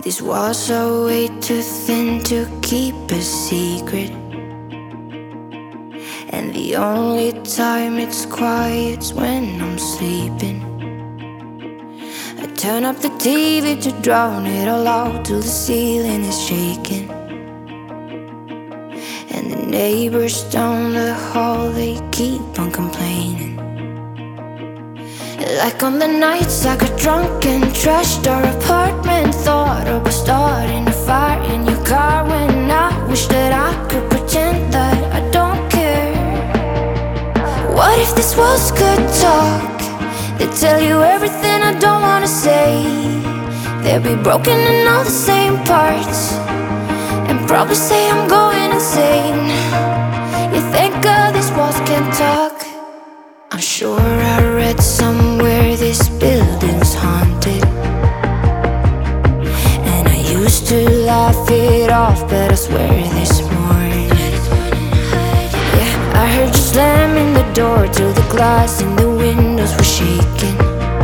These walls are way too thin to keep a secret, and the only time it's quiet's when I'm sleeping. I turn up the TV to drown it all out till the ceiling is shaking. And the neighbors down the hall, they keep on complaining. Like on the nights I got drunk and trashed our apartment, thought about starting a fire in your car, when I wish that I could pretend that I don't care. What if this walls could talk? They'd tell you everything I don't wanna say. They'll be broken in all the same parts, and probably say I'm going insane. You thank God these walls can talk. I'm sure I read somewhere this building's haunted, and I used to laugh it off, but I swear this morning, yeah, I heard you slamming the door till the glass in the windows were shaking.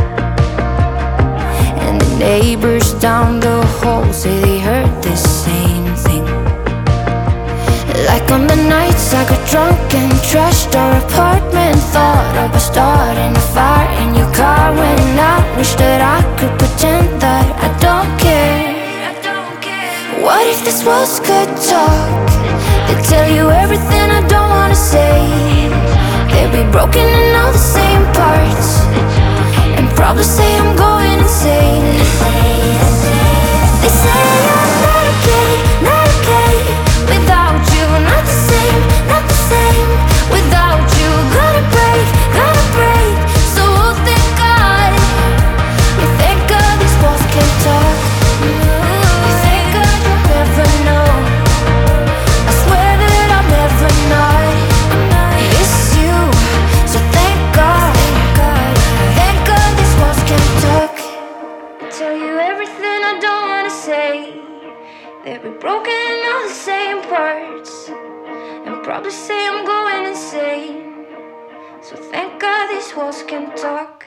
And the neighbors down the hall say they heard the same thing. Like on the nights I got drunk and trashed our apartment, thought about starting a fire in your car, when I wish that I could pretend that I don't care. What if these walls could talk? They'd tell you everything I don't wanna say. They'll be broken in all the same parts, and probably say I'm going insane. They say I'm not okay, not okay without you. Not the same, not the same without you. Gonna break, so thank God. You thank God these walls can talk. You thank God you'll never know. I swear that I'll never not miss you. So thank God, thank God these walls can talk. Tell you everything I don't wanna say. They'll be broken in all the same parts, and probably say I'm going insane. So thank God these walls can talk.